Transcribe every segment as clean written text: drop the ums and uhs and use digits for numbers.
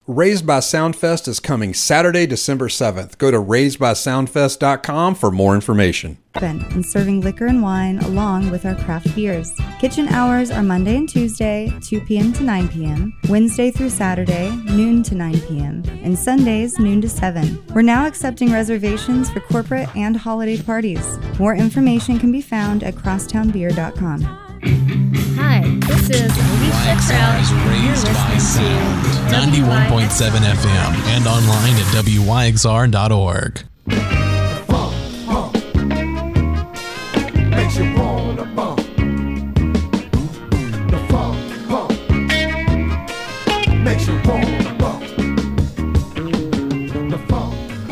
Raised by Soundfest is coming Saturday, December 7th. Go to raisedbysoundfest.com for more information. And serving liquor and wine along with our craft beers. Kitchen hours are Monday and Tuesday, 2 p.m. to 9 p.m., Wednesday through Saturday, noon to 9 p.m., and Sundays, noon to 7. We're now accepting reservations for corporate and holiday parties. More information can be found at crosstownbeer.com. Hi, this is Alicia Krause. Raised by Sound, 91.7 FM, and online at wyxr.org. Makes you wanna bump. The funk, makes you wanna bump. The funk,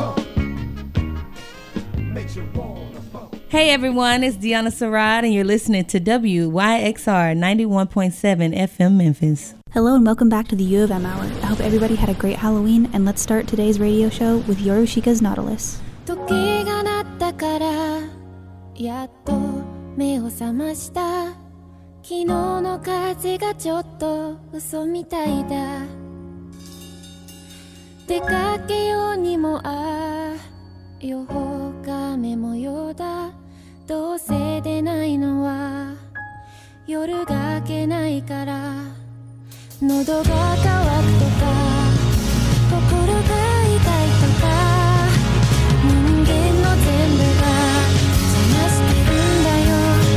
makes you wanna bump. Hey everyone, it's Deanna Sarad, and you're listening to WYXR 91.7 FM Memphis. Hello and welcome back to the U of M Hour. I hope everybody had a great Halloween, and let's start today's radio show with Yorushika's Nautilus. 時が鳴ったからやっと目を覚ました。昨日の風がちょっと嘘みたいだ。出かけようにも予報が雨模様だ。どうせ出ないのは夜が明けないから。喉が渇くとか心が痛いとか人間の全部が邪魔してるんだよ。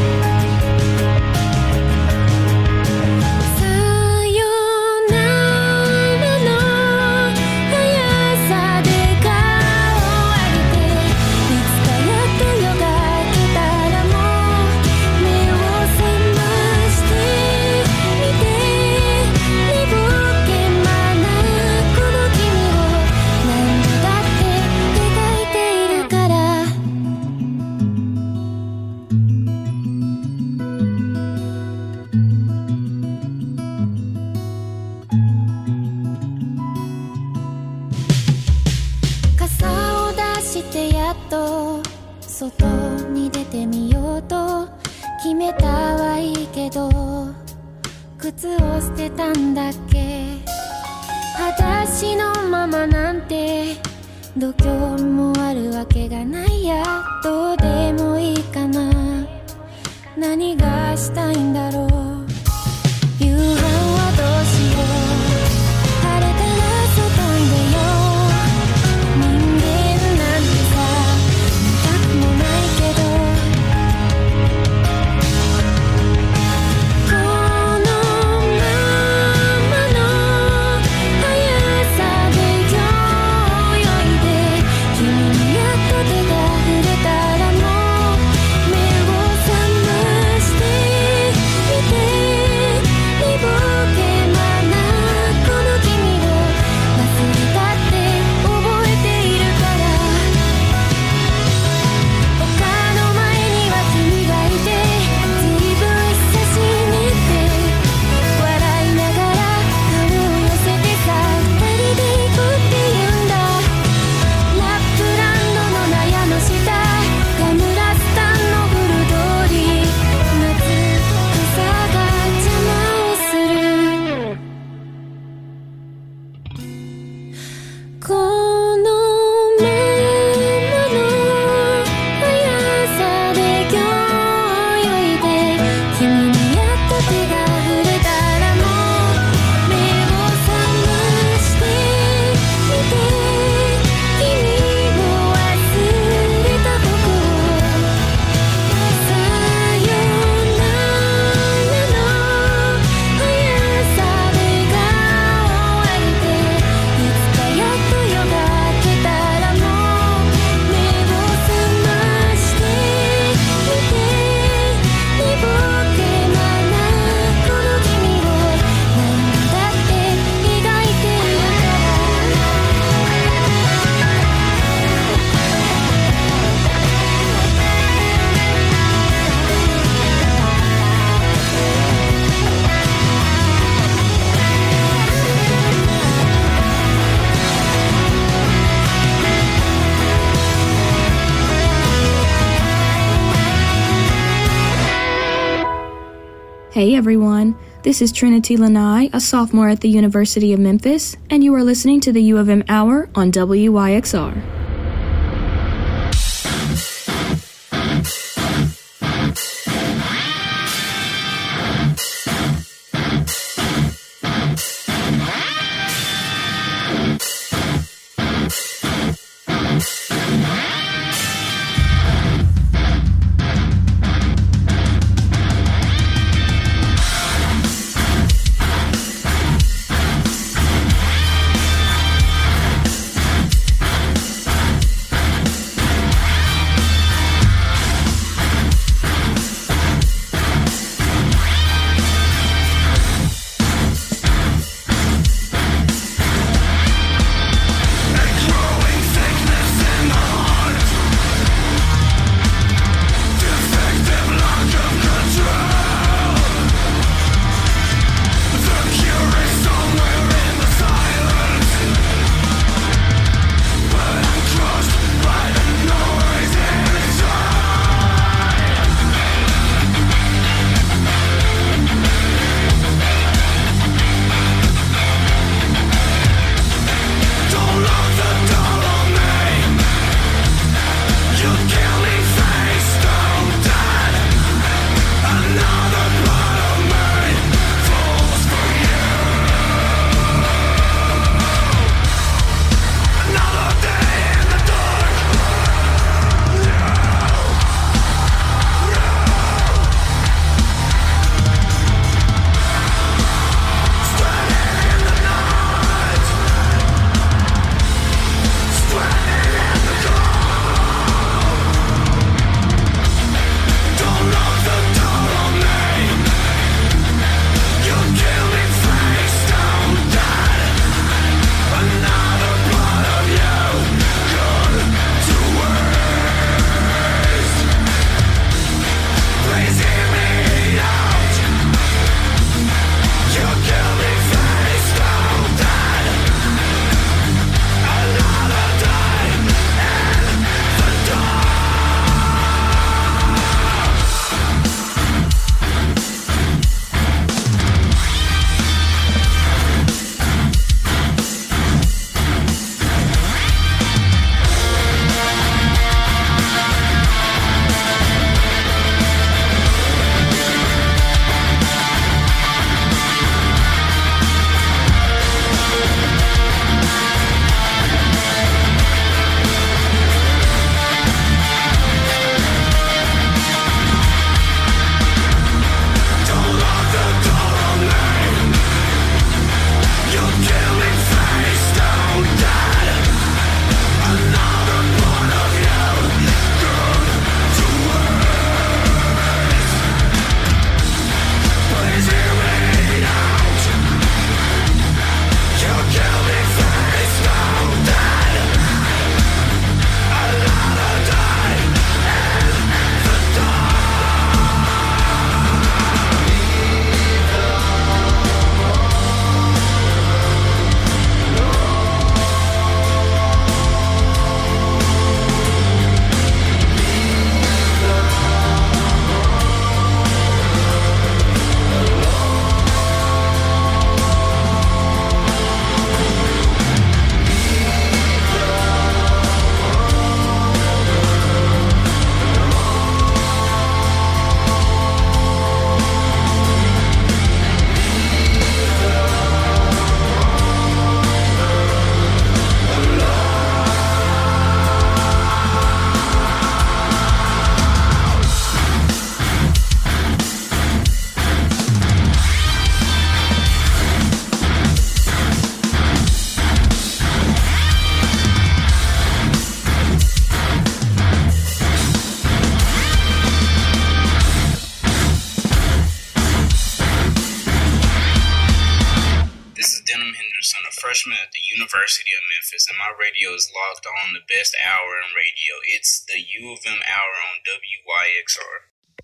さよならの速さで顔を上げていつかやっと夜が明けたらもう目を覚ましてみて。寝ぼけまなこの君を何度だって描いているから。傘を出してやっと外に出てみようと決めたはいいけど靴を捨てたんだっけ。裸足のままなんて度胸もあるわけがないや。どうでもいいかな。何がしたいんだろう。夕飯はどうしよう。晴れたら外に出よう。人間なんてさ見たくもないけどこのままの速さで泳いで君にやっと手が触れたらもう目を覚ましてみて。寝ぼけまなこの君を忘れたって覚えているから。丘の前には君がいてずいぶん久しぶりって笑いながら顔を寄せてさ二人で行くって言うんだ。ラップランドの納屋の下ガムラスタンの古通り夏草が邪魔をする。このままの速さで泳いで君にやっと手が触れたらもう目を覚ましてみて。君を忘れた僕をさよならの速さで顔を上げていつかやっと夜が明けたらもう目を覚ましてみて。寝ぼけまなこの君を何度だって描いているから。 Hey everyone! This is Trinity Lanai, a sophomore at the University of Memphis, and you are listening to the U of M Hour on WYXR. freshman at the University of Memphis, and my radio is locked on the best hour in radio. It's the U of M hour on WYXR.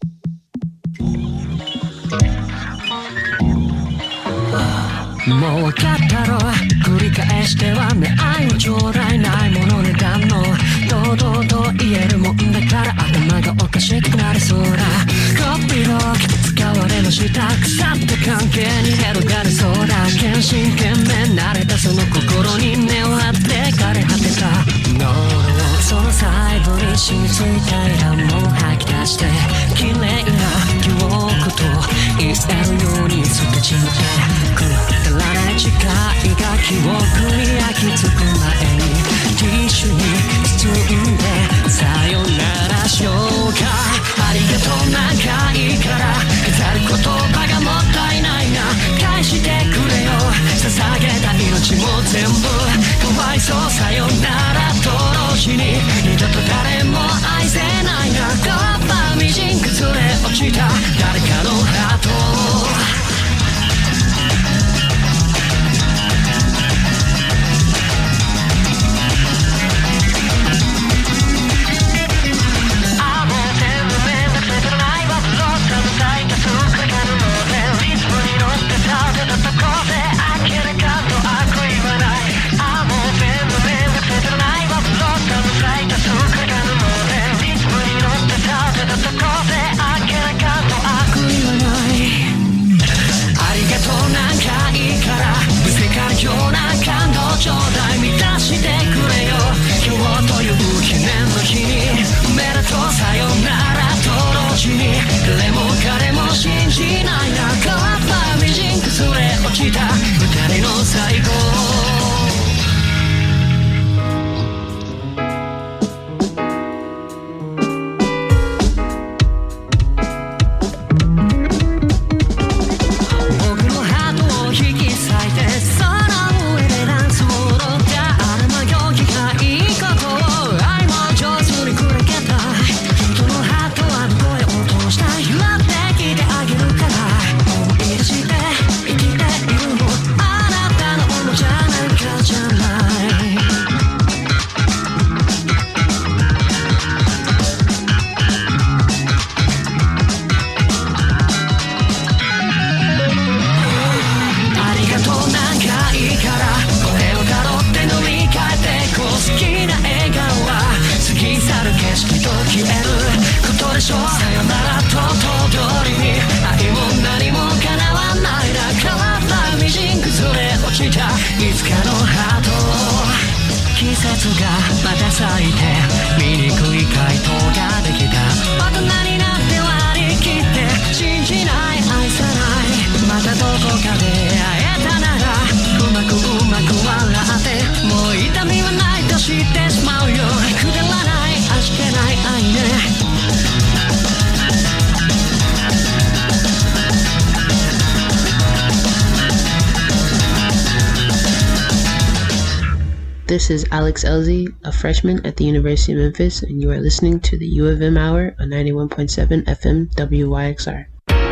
もう分かったろ繰り返してはね愛はちょうだいないものねだんの堂々と言えるもんだから頭がおかしくなりそうだコピーロック使われの下腐った関係に広がるそうだ献身懸命慣れたその心に根を張って枯れ果てたノールをそのサイドに染みついたいらんもん吐き出して綺麗な記憶と言えるように捨てちまってくだらない誓いが記憶に焼き付く前にティッシュに包んでさよならしようかありがとう長いから飾る言葉がもったいないな返してくれよ捧げた命も全部かわいそうさよならと同時に二度と誰も愛せないなカッパみじん崩れ落ちた誰かのハート今日なん感動ちょうだい満たしてくれよ今日という記念の日におめでとうさよならと同時に誰も彼も信じないな変わったみじん崩れ落ちた二人の最後 This is Alex Elzy, a freshman at the University of Memphis, and you are listening to the U of M Hour on 91.7 FM WYXR.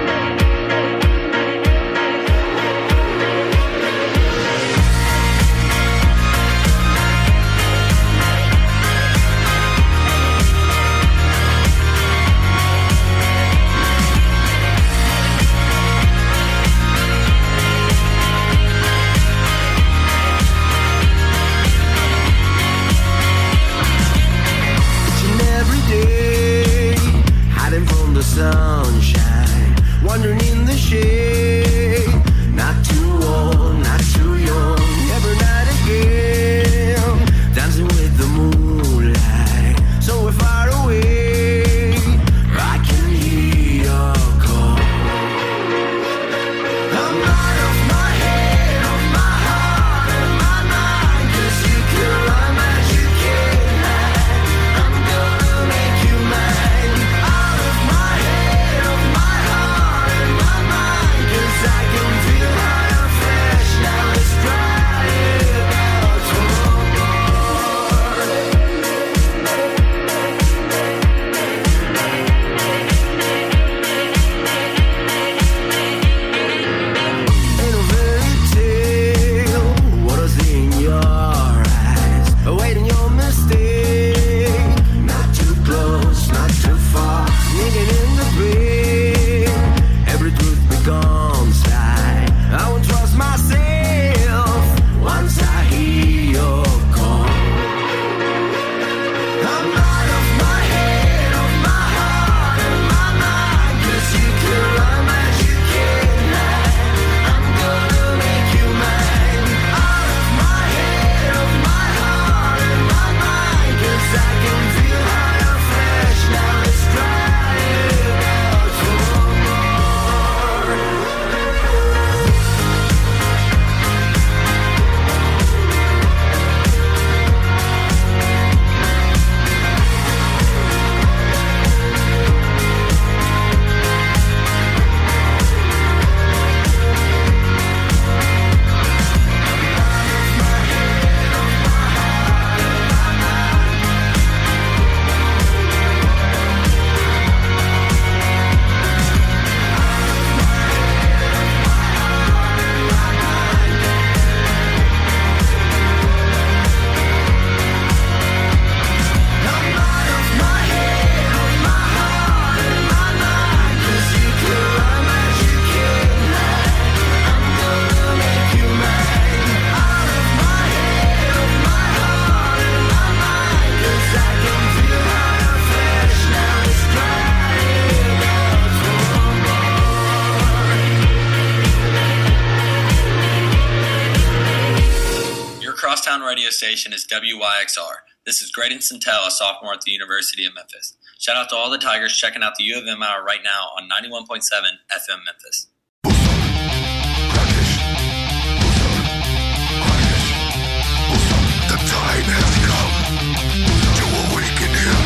Sunshine, wandering in the shade. Not too old, not too young. Every night again, dancing with the moonlight. So we're far away, I can hear your call. I'm out of my head, of my heart, and my mind. 'Cause you can run as you can. I'm gonna make you mine. Out of my head, of my heart, and my mind. crosstown radio station is WYXR. This is Graydon Centel, a sophomore at the University of Memphis. Shout out to all the Tigers checking out the U of M Hour right now on 91.7 FM Memphis. The time has come to awaken him.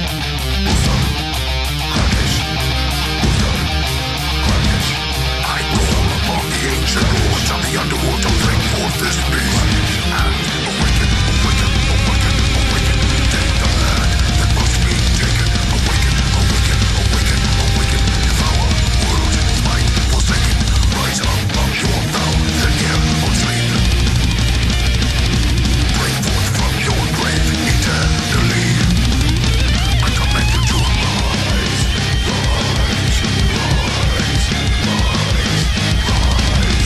I roam among the ancient lords of the underworld to bring forth this beast and awaken, awaken, awaken, awaken. Take the land that must be taken. Awaken, awaken, awaken, awaken. Devour world, might forsaken. Rise up from your bounds and give on sleep. Bring forth from your grave eternally. I command you to rise, rise, rise, rise, rise,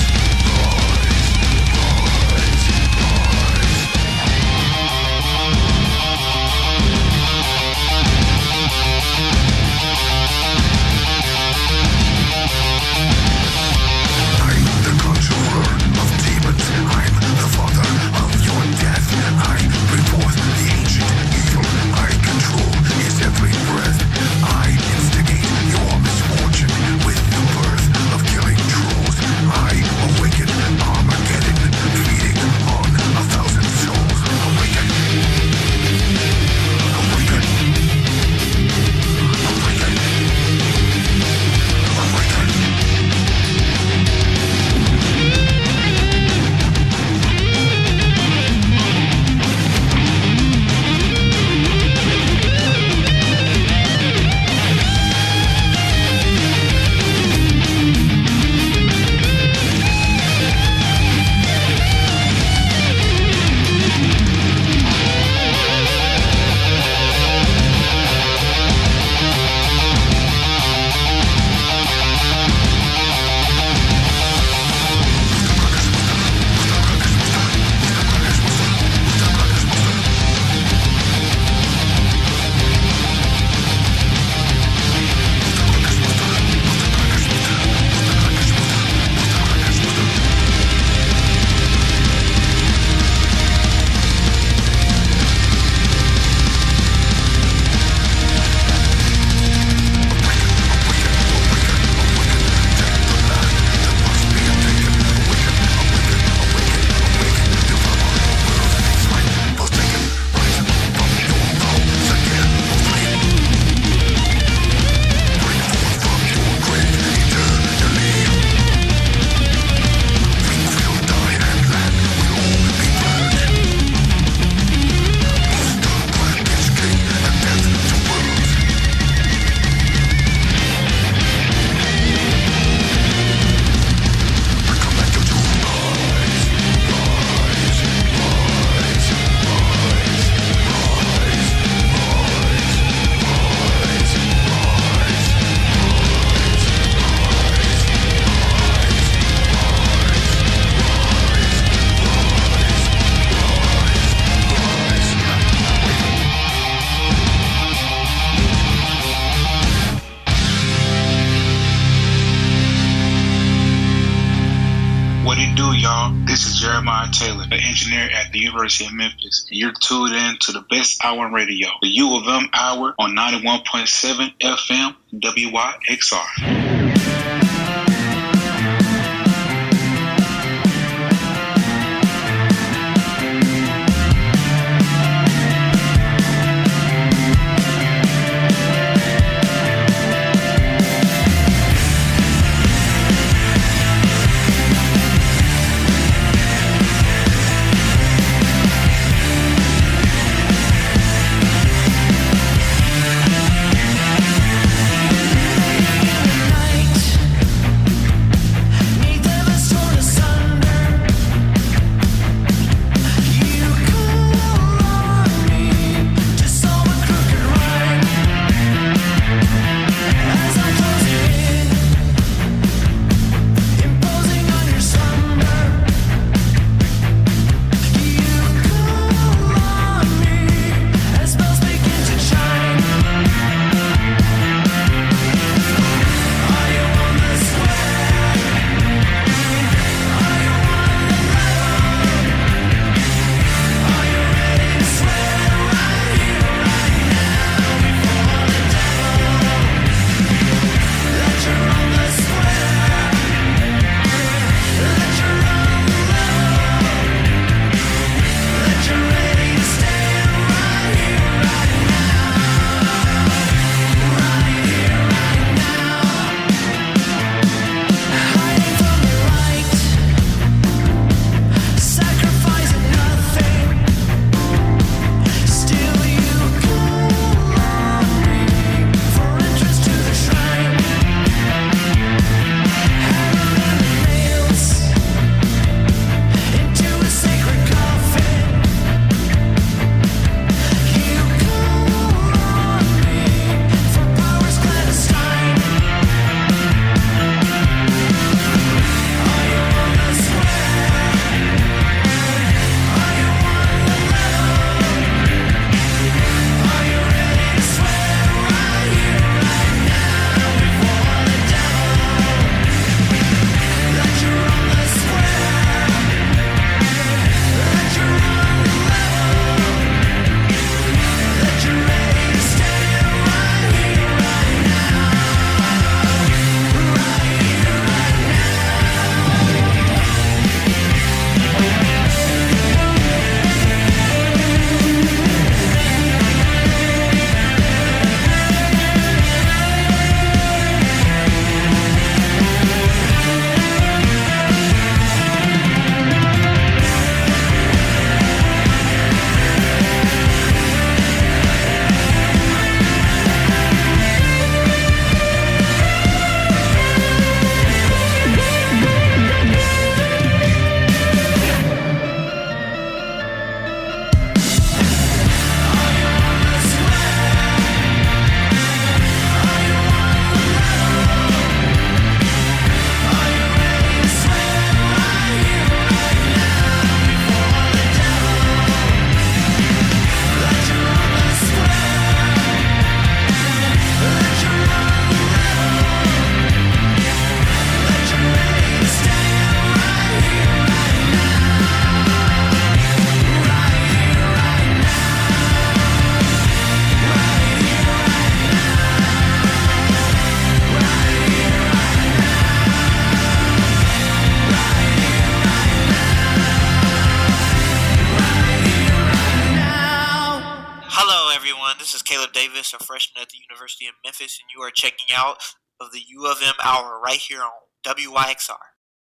I'm the conjurer of demons. I'm the father of your death. I bring forth the ancient evil. I control his every breath. I instigate your misfortune with the birth of killing trolls. I awaken Armageddon, feeding on 1,000 souls. Awaken. Awaken. Awaken. Awaken. What it do, y'all? This is Jeremiah Taylor, an engineer at the University of Memphis, and you're tuned in to the best hour in radio, the U of M Hour on 91.7 FM WYXR. I everyone. This is Caleb Davis, a freshman at the University of Memphis, and you are checking out of the U of M Hour right here on WYXR.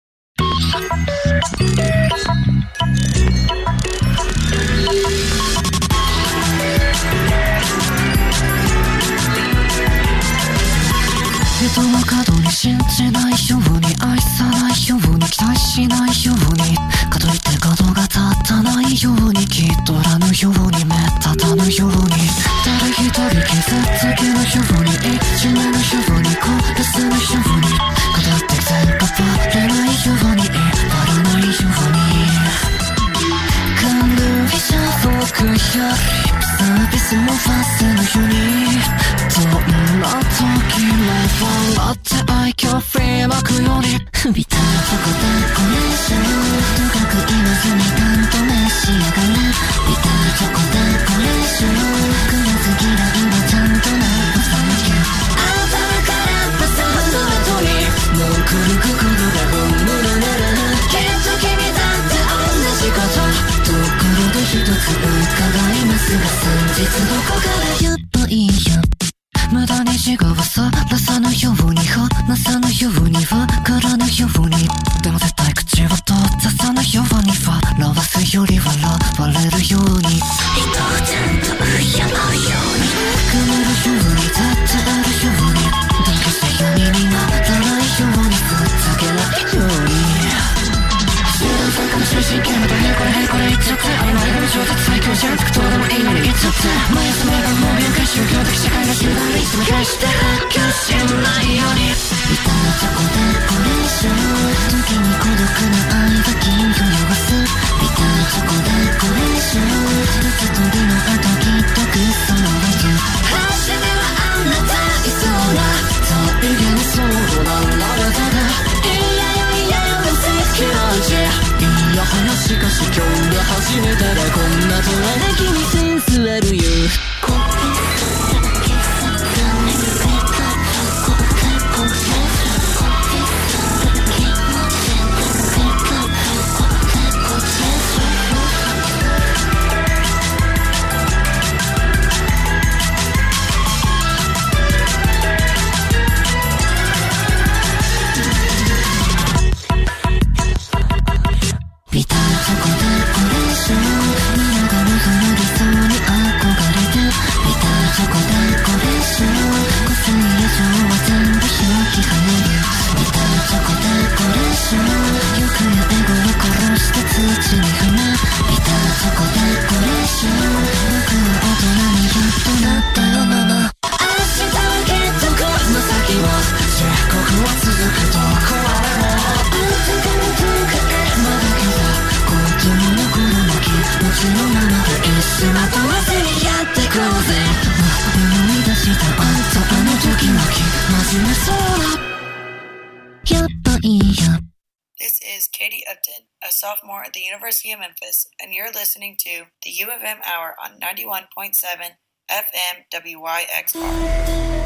人の角に信じないように愛さないように期待しないようにかといって角が立たないように気取らぬように目立たぬように誰一人傷つけぬようにいじめぬように殺せぬようにかといって全部バレないようにバレないように軽いシャフォークよりサービスもファせぬようにどんな時も笑って愛嬌振りまくようにビターチョコデコレーションとかく今すぐ担当召し上がれビターチョコデコレーション食わず嫌いはちゃんと直さなきゃあたらからっぱサンドの後にもうくるくことでほんむるぬるきっと君だって同じことところで一つ伺いますが先日どこからやっぱいいよ無駄に違わさらさぬように話さぬようにわからぬようにでも絶対口を閉ざさぬように笑わすより笑われるように人をちゃんと敬うようにくれるように絶対あるようにだけして世にならないようにふざけないように集団参加の終身刑またへこれへこれ言っちゃって曖昧な超絶最強じゃんくどうでもいいのに言っちゃって毎朝毎晩もう限界宗教的社会が集団でいつも返して発狂しないようにビターチョコデコレーション時に孤独な愛が金魚弱すビターチョコデコレーション一人の後きっとくその後初めはあんなたいそうな再現そうなあなたがいやはやしかし今日が初めてでこんなとはなきにセンスあるよビターチョコデコレーション皆が望む理想に憧れてビターチョコデコレーション個性以上は全部表記されるビターチョコデコレーション欲やエゴを殺して土に踏むビターチョコデコレーション僕は大人にやっとなったよママ明日はきっとこの先も漆黒は続くどこまでもあんたから遠くへまだけど子供の頃の気持ちのままで一瞬まとわせにやってこうぜ思い出したあんたあの時の気真面目そうだやっぱいいよ This is Katie Upton, a sophomore at the University of Memphis, and you're listening to the U of M Hour on 91.7 FM WYXR.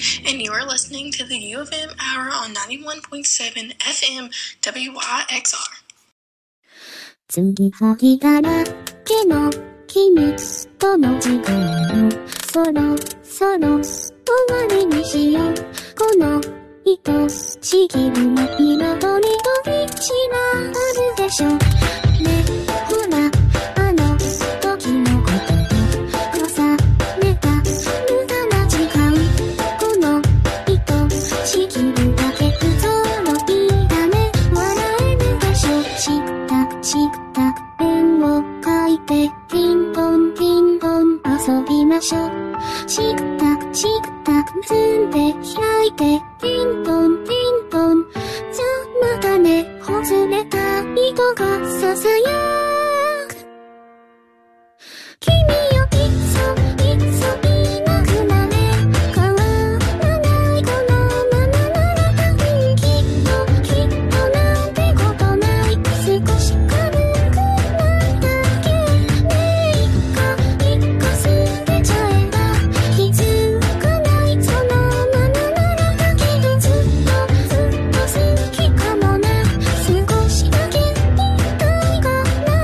and you are listening to the U of M Hour on 91.7 FM WYXR. 継ぎはぎだらけの秘密との時間をそろそろ終わりにしよう。この愛しきるの彩りと道があるでしょ。ね、ほらあの時のことを重ねた無駄な時間。この愛しきるだけ不揃いだね。笑えるでしょ。した円を描いてピンポンピンポン遊びましょう。した結んで開いてピンポンピンポン。じゃまたね、ほつれた糸がささやく。君よいっそいなくなれ。変わらないこのままなら多分きっとなんてことない。少し軽くなっただけね。一個捨てちゃえば気づかないそのままなら。だけどずっと好きかもな。少しだけ言いたいかな。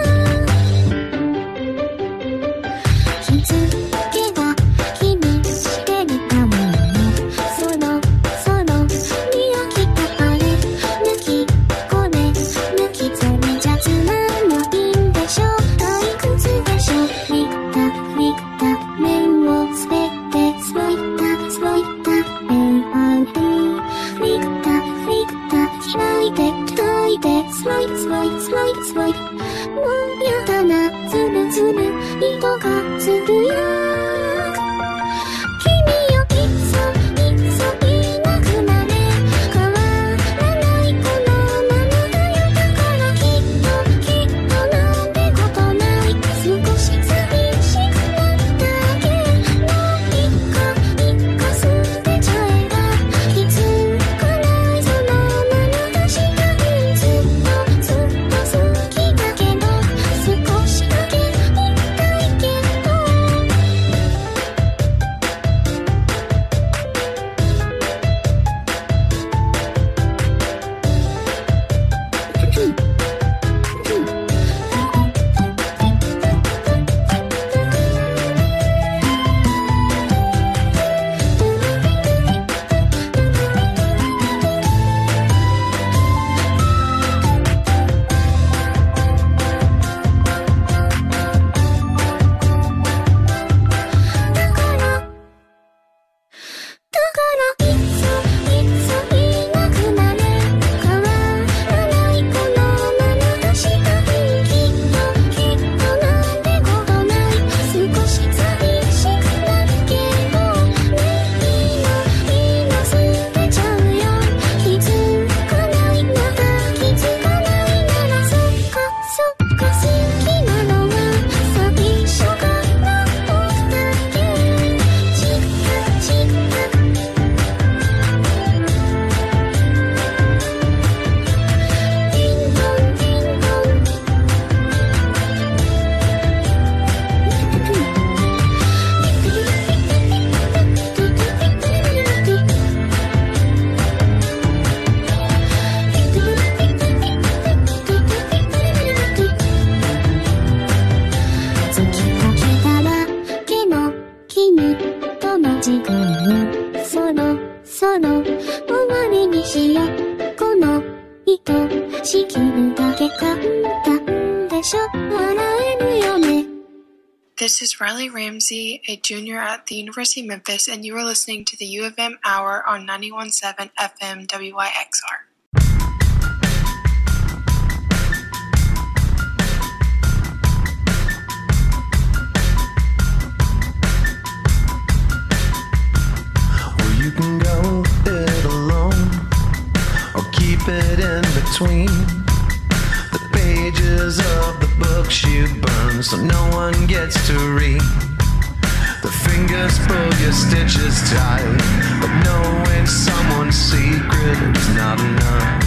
気づけば気にしてるかもね。そろそろ見飽きたあれ抜きこれ抜きそれじゃつまんないんでしょ。退屈でしょ。フリった面を捨ててスロイった面ある。フリった開いて叩いてスロイもうやだな。ズル糸がつぶやく。君よいっそいなくなれ。変わらないこのままだよ。だからきっとなんてことない。少し寂しくなっただけ。もう一個捨てちゃえば気づかないそのままだし。多分ずっと好きだけど少しだけ言いたいけど。だからいっそいなくなれ。変わらないこのままだし。多分きっとなんてことない。少し寂しくなるけどね。今捨てちゃうよ。気づかないまだ気づかないなら。そっか好きなのは最初から僕だけ。月かけだらけの君との時間をそろそろ終わりにしよう。この愛しきるだけ簡単でしょ。笑えるよね。 This is Riley Ramsey, a junior at the University of Memphis, and you are listening to the U of M Hour on 91.7 FM WYXR. Well, you can go it alone or keep it in between the pages of the books you burn, so no one gets to read. The fingers pull your stitches tight, but knowing someone's secret is not enough.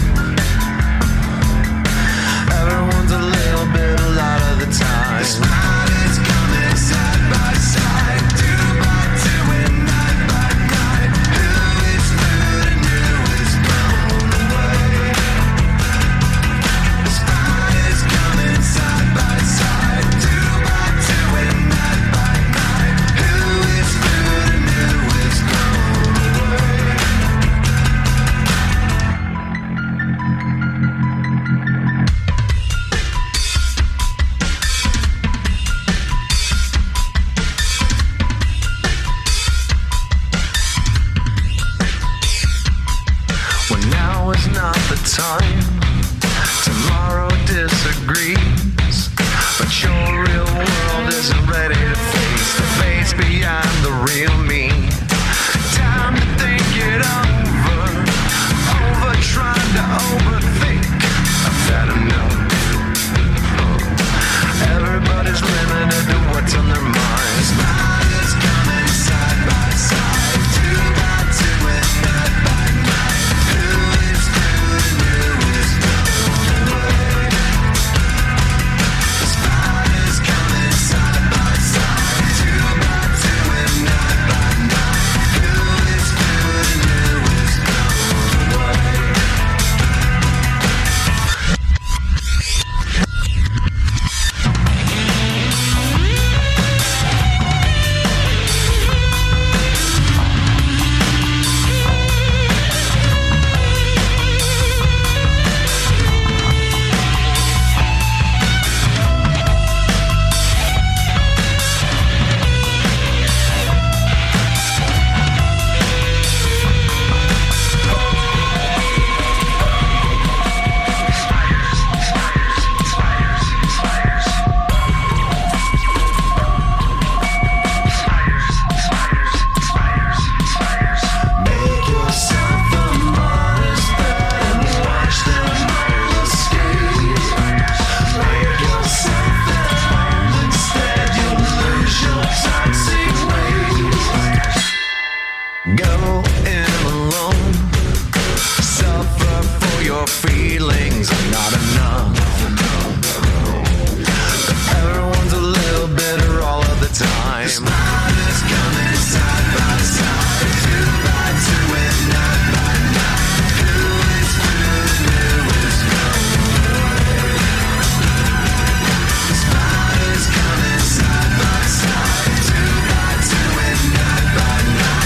Everyone's a little bit a lot of the time. This ride is coming side by side, 2 by 2 and night by night. now's not the time. Tomorrow disagrees, but your real world isn't ready to face the face beyond the real me. Time to think it over, trying to overthink. I've had enough. Everybody's limited to what's on their minds. Spiders coming side by side, 2 by 2 and night by night. Who is through and who is blown away? The spiders coming side by side, 2 by 2 and night by night. Who is through and who is blown away? Go in alone, suffer for your feelings are not enough. Everyone's a little bitter all of the time. Spiders coming side by side, 2 by 2 and night by night. Who is through and who is blown away? Spiders coming side by side, 2 by 2 and night by night.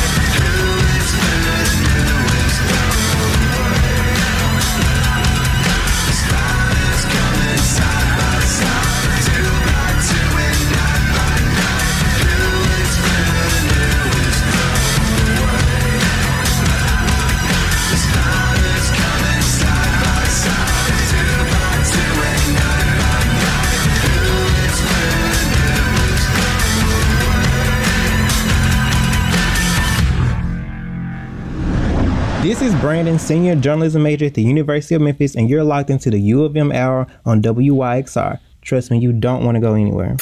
This is Brandon, senior journalism major at the University of Memphis, and you're locked into the U of M Hour on WYXR. Trust me, you don't want to go anywhere.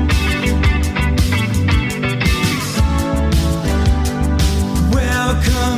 Welcome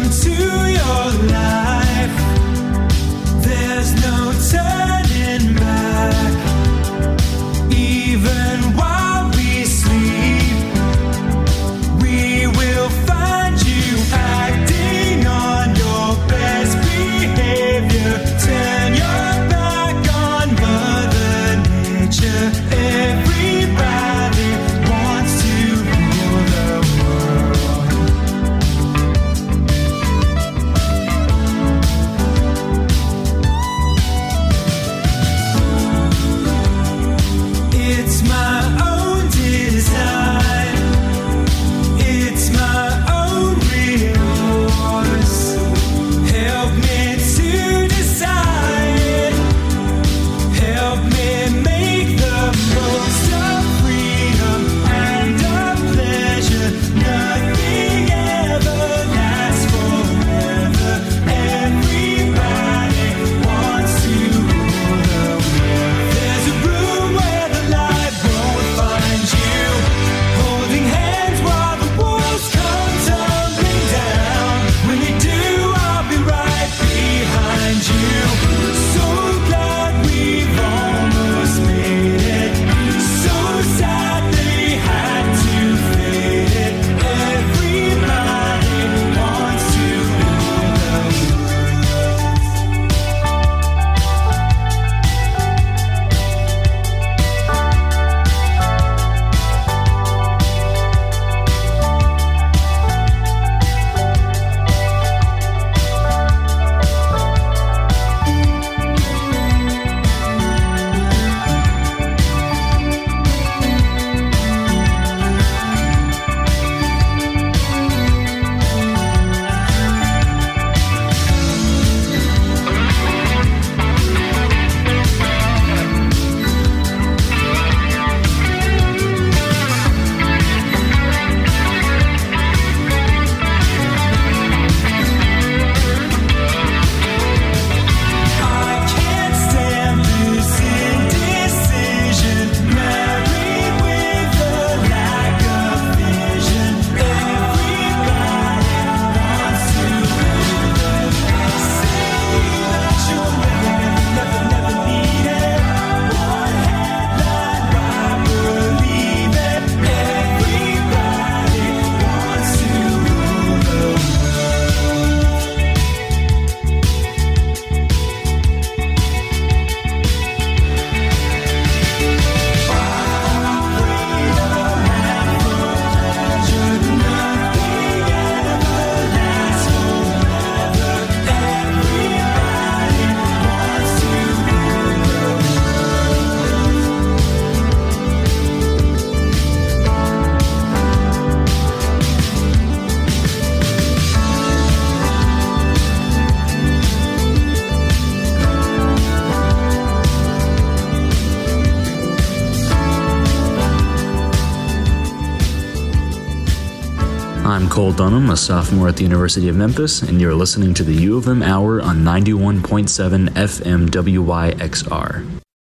I'm Cole Dunham, a sophomore at the University of Memphis, and you're listening to the U of M Hour on 91.7 FM WYXR.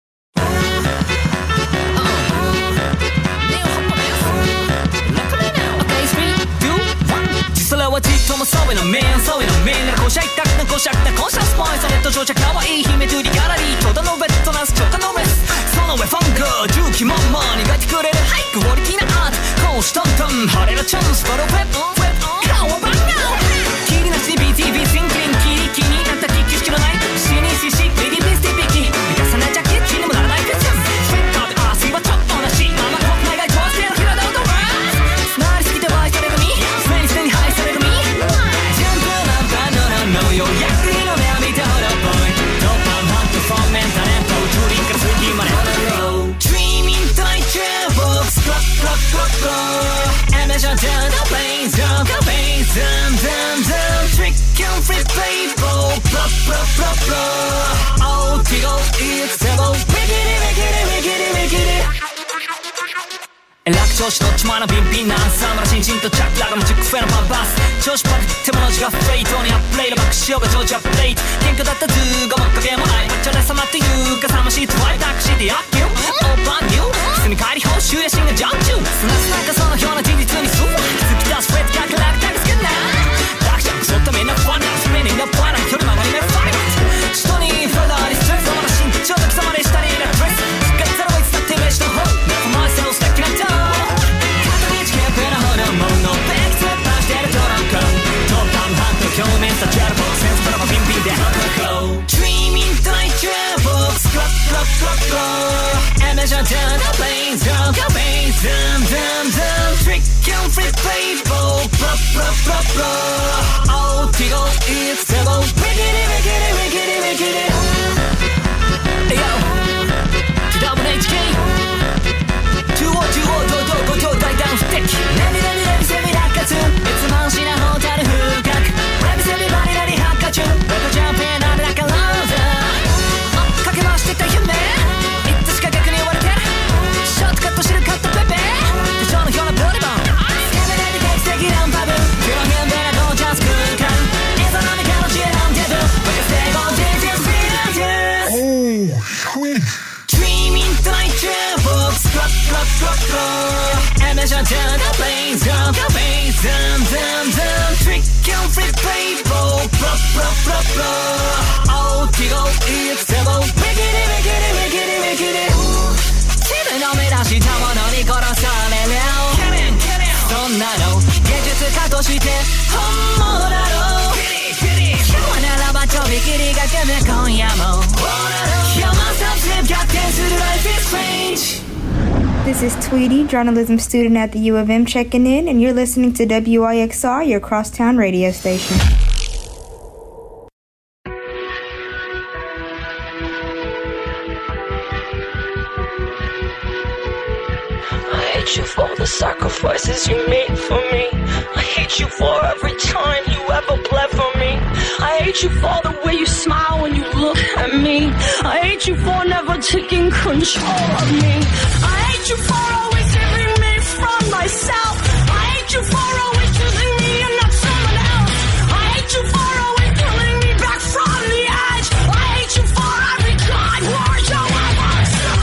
조시 놓치마나 빈빈한 사마라 신신도 짝라감 직후에는 반바스 조시 파트 테마노지가 페이토니 앞플레이를 바꾸시오가 조지 앞플레이트 갱크다った두가 먹게もない저래서 맞대 유가 사무시 트와이 닥시디 아끼우 오빠 뉴 스미 가리 호슈의 싱은 정주 스나스나가 서너 현아 디디트니 수 스키다스 프레드 가클락 다그스겠나 닥시앙 쏟다면 나 파나 스페닝 나 파나 혈망 아니면 파이트 스토니 프라다리 스트레스 서마라 신저적 서마리 스타리라 드레스 스카트로 있어 테메시도 호 내가 마이셀로 스택이나 더 Dreaming tonight, books, club, club, club, club. And measure down the planes, go, bass, trick and free play, club, club, club, club. Oh, tickle, it's double, wicked it. Yo, TWHK, 2-5, do, die down, stick. Let me, say me that got to. It's a man, she not hold out a hook. Let me say me body, let it hack at you. Let me jump in, I'm like a lover. Oh, かけ回してた夢。いつしか逆に言われてる。ショートカットシルカットペペ。手帳の表のブリボン。スケベで劇的ランパブ。黒変でなゴージャス空間。映像の中の知恵なんてど。Like a stable dangerous feeling. Oh, sweet. Dreaming tonight, books, club, club, club, club. And measure down the planes, go, bass, trick and free play, club, club, club, club. Oh, tickle, it's double, wicked it. 自分の目指したものに殺される。そんなの芸術家として本物だろう。今日ならばとびきりがけめ今夜も。Kill myself, live, got dance to the life is strange. This is Tweety, journalism student at the U of M, checking in, and you're listening to WYXR, your crosstown radio station. I hate you for the sacrifices you made for me. I hate you for every time you ever bled for me. I hate you for the way you smile when you look at me. I hate you for never taking control of me. I hate you for always saving me from myself. I hate you for always choosing me and not someone else. I hate you for always pulling me back from the edge. I hate you for every kind word you ever said.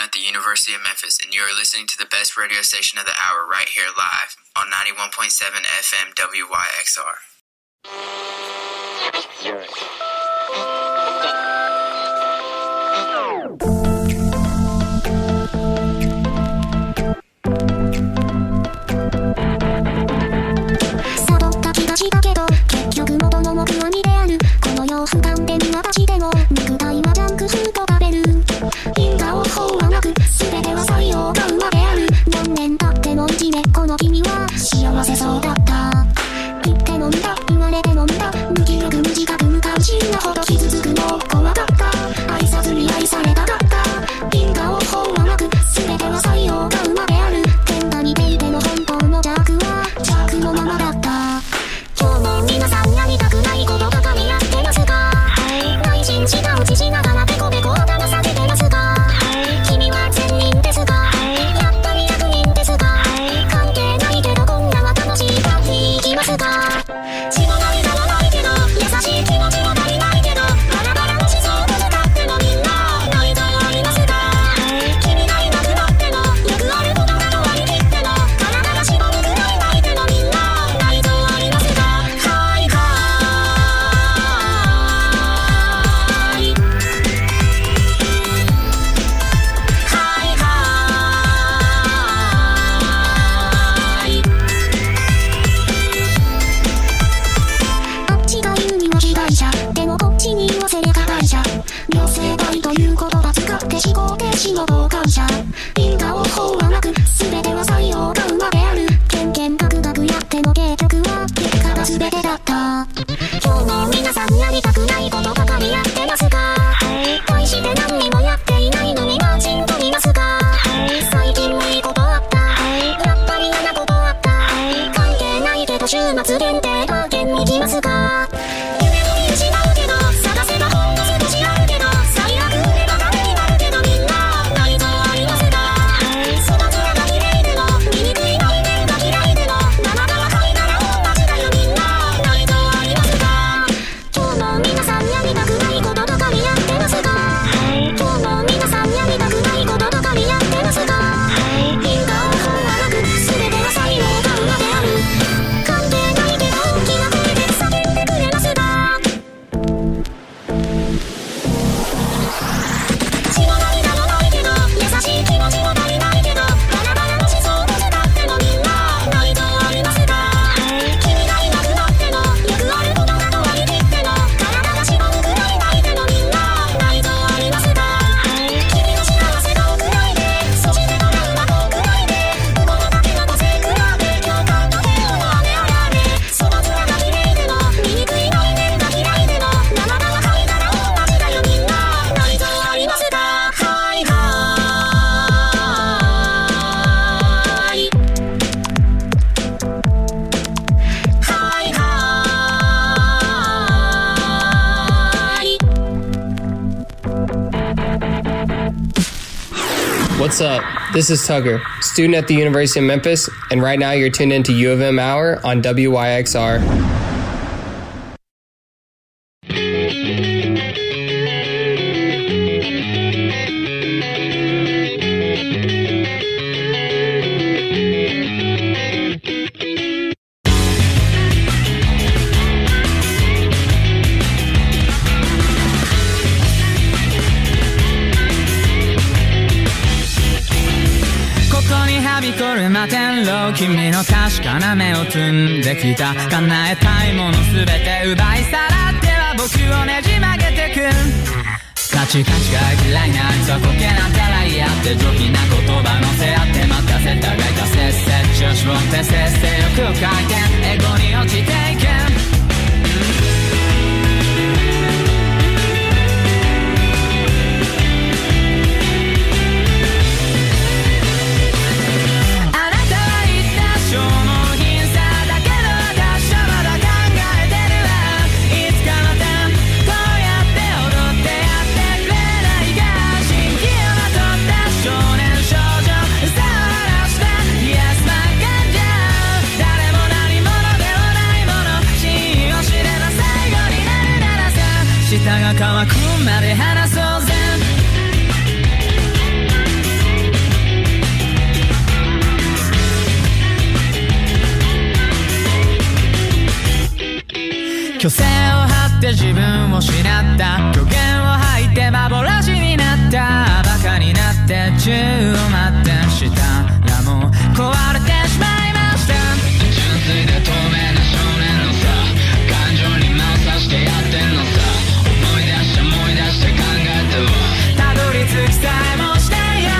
at the University of Memphis, and you are listening to the best radio station of the hour right here live on 91.7 FM WYXR. What's up? This is Tugger, student at the University of Memphis, and right now you're tuned into U of M Hour on WYXR. 君の確かな目を積んできた叶えたいものすべて奪い去らっては僕をねじ曲げてくカチカチが嫌いなあいつはコケなんてらいやって上品な言葉乗せ合って待たせたがいたせっせ調子をってせっせよく回転エゴに落ちていく舌が乾くまで話そうぜ虚勢を張って自分を失った虚言を吐いて幻になったバカになって宙を舞ってしたらもう壊れてしまいました純粋で透明な少年のさ感情に魔を刺してやってんのさ思い出して考えてはたどり着きさえもしないや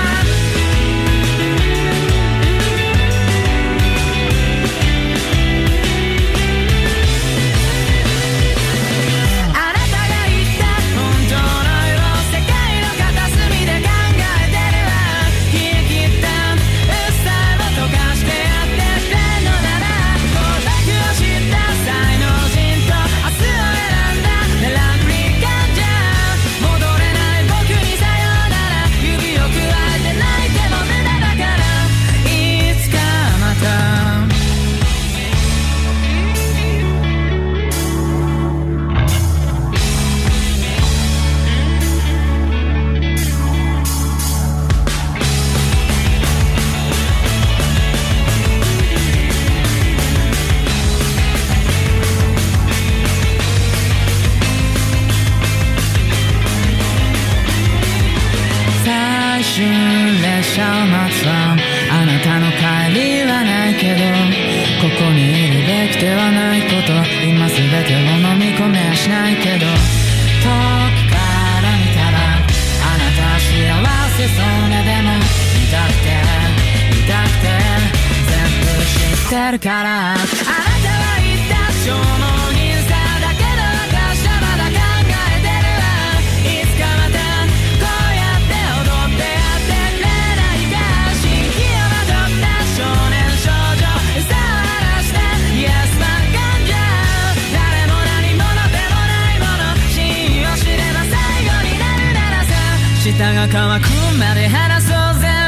列車を待つわあなたの帰りはないけどここにいるべきではないこと今すべてを飲み込めはしないけど遠くから見たらあなたは幸せそうねでも見たくて全部知ってるからあなたは言った消耗品さだけど私はまだ考えてるわいつかまたこうやって踊ってやってくれないか新規をまとった少年少女さあ晴らして Yes 真っ赤じゃ誰も何者でもないもの真意を知れば最後になるならさ舌が乾くまで話そうぜ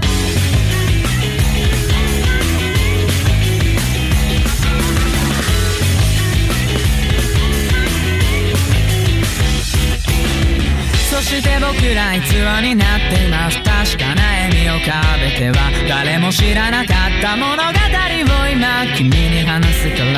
そして僕ら偽になっています確かな笑みを浮かべては誰も知らなかった物語を今君に話すから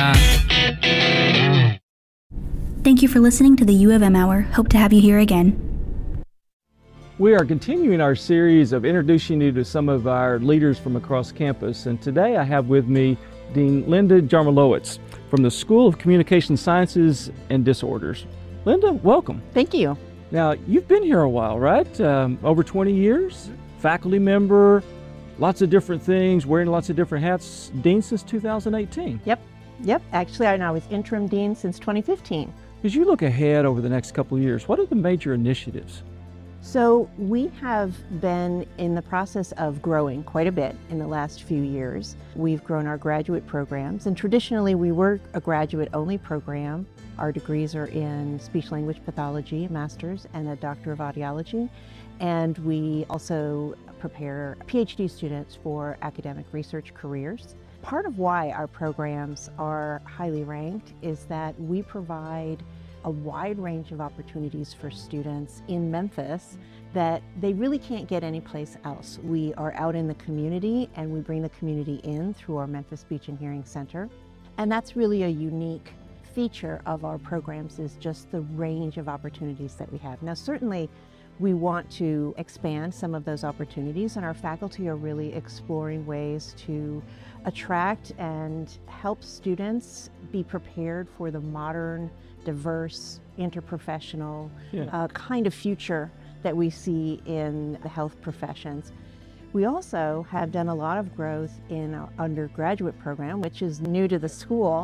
Thank you for listening to the U of M Hour. Hope to have you here again. We are continuing our series of introducing you to some of our leaders from across campus, and today I have with me Dean Linda Jarmilowicz from the School of Communication Sciences and Disorders. Linda, welcome. Thank you. Now, you've been here a while, right? Over 20 years, faculty member, lots of different things, wearing lots of different hats, Dean since 2018. Yep. Actually, I was interim dean since 2015. As you look ahead over the next couple of years, what are the major initiatives? So we have been in the process of growing quite a bit in the last few years. We've grown our graduate programs, and traditionally we were a graduate-only program. Our degrees are in speech-language pathology, a master's, and a doctor of audiology. And we also prepare PhD students for academic research careers. Part of why our programs are highly ranked is that we provide a wide range of opportunities for students in Memphis that they really can't get anyplace else. We are out in the community and we bring the community in through our Memphis Speech and Hearing Center. And that's really a unique feature of our programs, is just the range of opportunities that we have. Now, certainly we want to expand some of those opportunities, and our faculty are really exploring ways to attract and help students be prepared for the modern, diverse, interprofessional kind of future that we see in the health professions. We also have done a lot of growth in our undergraduate program, which is new to the school.